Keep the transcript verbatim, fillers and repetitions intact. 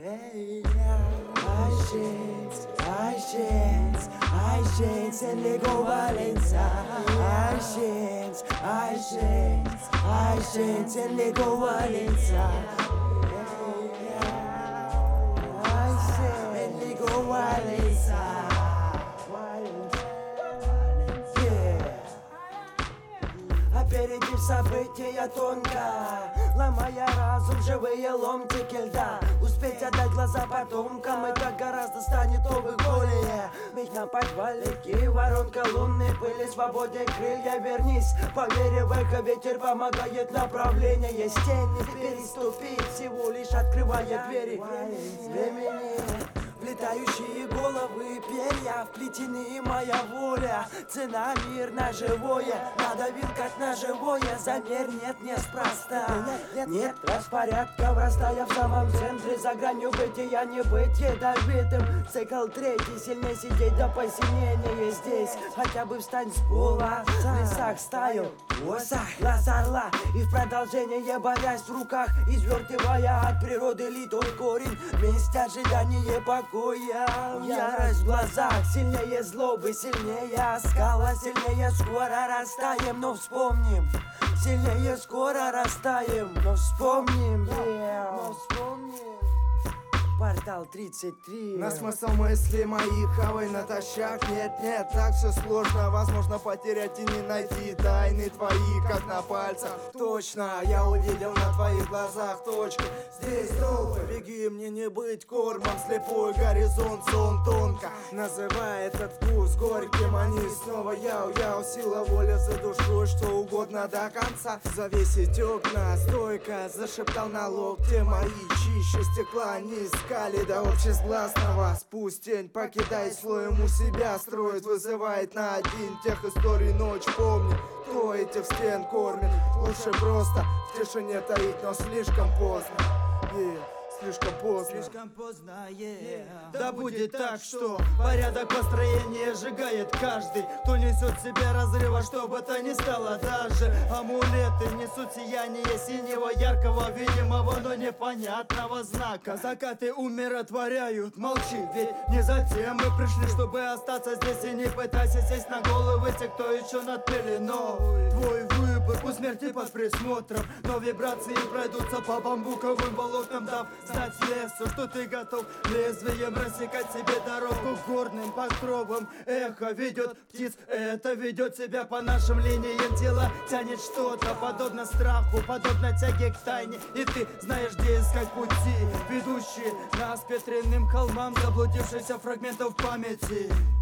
Hey, ai gente, ai gente, ai gente, se ligou Valença. Ai gente, ai gente, ai gente, se ligou Valença. Ai gente, se ligou Valença. Опередив события тонко, ломая разум, живые ломтики льда. Успеть отдать глаза потомкам, и так гораздо станет новых более. Ведь на подвалике воронка лунной пыли, свободе крылья вернись. Поверь в эхо, ветер помогает, направление есть тени. Переступить всего лишь открывая двери времени. Влетающие головы, перья, вплетены моя воля. Цена мир на живое, надавил как на живое. Замер нет, неспроста. Нет, нет распорядка, врастая в самом центре. За гранью бытия, небытие добитым. Цикл третий, сильнее сидеть до посинения здесь. Хотя бы встань с пола, в лесах стаю, осах, глаз орла. И в продолжение, борясь в руках, извертывая от природы литой корень. Месть ожидания покоя. Ярость в глазах, сильнее злобы, сильнее скала, сильнее скоро растаем, но вспомним. Сильнее скоро растаем, но вспомним, yeah. Но вспомним. Портал тридцать три. На смысл мысли моих, хавай натощак. Нет, нет, так все сложно. Возможно потерять и не найти тайны твои, как на пальцах. Точно, я увидел на твоих глазах точки. Здесь долго, беги, мне не быть кормом. Слепой горизонт, сон тонко. Называй этот вкус горьким, они снова яу-яу. Сила воли за душой, что угодно до конца. Завесить окна, стойко, зашептал на локте мои. Чище стекла, не искали до общесгласного. Спусть тень, покидай слоем у себя. Строит, вызывает на один тех историй ночь. Помни, кто этих стен кормит. Лучше просто в тишине таить, но слишком поздно. Yeah. Слишком поздно. Слишком поздно, yeah. Да будет так, что порядок построения сжигает каждый, кто несет в себе разрыва, что бы то ни стало. Даже амулеты несут сияние синего, яркого, видимого, но непонятного знака. Закаты умиротворяют, молчи, ведь не затем мы пришли, чтобы остаться здесь. И не пытайся сесть на головы тех, кто еще над пеленой. Твой выбор у смерти под присмотром, но вибрации пройдутся по бамбуковым болотам, дав знать лесу, что ты готов лезвием рассекать себе дорогу горным покровом. Эхо ведет птиц, это ведет себя по нашим линиям. Тело тянет что-то, подобно страху, подобно тяге к тайне. И ты знаешь, где искать пути, ведущие нас к ветреным холмам заблудившихся фрагментов памяти.